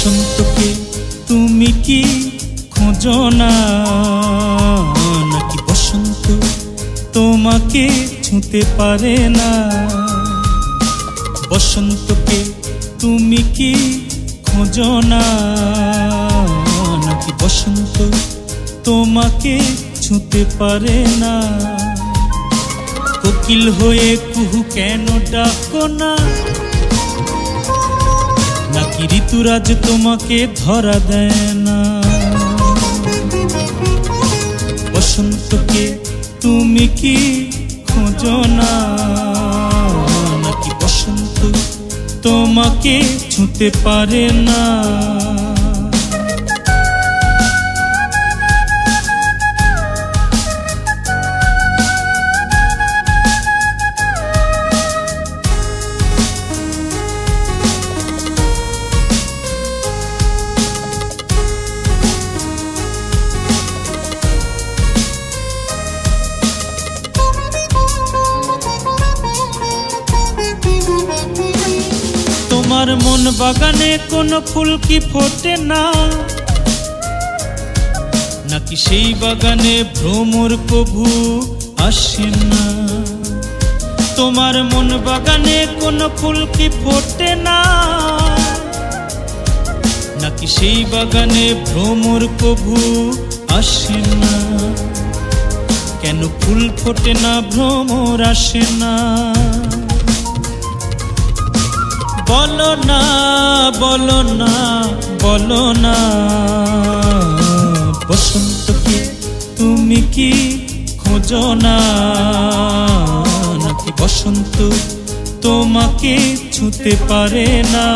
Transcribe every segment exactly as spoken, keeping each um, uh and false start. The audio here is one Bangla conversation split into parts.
বসন্তকে তুমি কি খোঁজো না, নাকি বসন্ত তোমাকে ছুঁতে পারে না? বসন্তকে তুমি কি খোঁজো না, নাকি বসন্ত তোমাকে ছুঁতে পারে না? কোকিল হয়ে কুহু কেন ডাকো না, নাকি ঋতুরাজ তোমাকে ধরা দেয় না? বসন্তকে তুমি কি খোঁজো না, নাকি বসন্ত তোমাকে ছুঁতে পারে না? তোমার মন বাগানে কোনো ফুল কি ফোটে না, নাকি সেই বাগানে ভ্রমর কভু আসে না? তোমার মন বাগানে কোনো ফুল কি ফোটে না, নাকি সেই বাগানে ভ্রমর কভু আসে না? কেন ফুল ফোটে না, ভ্রমর আসে না? বলো না, বলো না, বলো না, বসন্তকে তুমি কি খোঁজো না, নাকি বসন্ত তোমাকে ছুঁতে পারে না?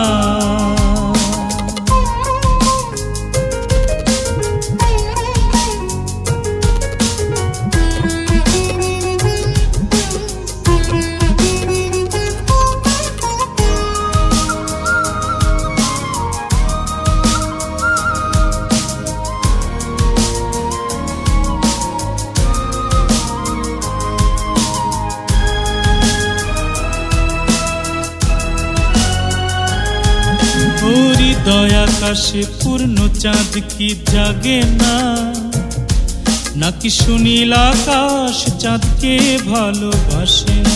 হৃদয় আকাশে পূর্ণ চাঁদ কি জাগে না, নাকি সুনীল আকাশ চাঁদকে ভালোবাসে না?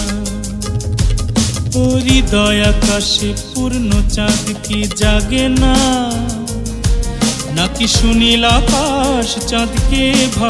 হৃদয় আকাশে পূর্ণ চাঁদ কি জাগে না, নাকি সুনীল আকাশ চাঁদকে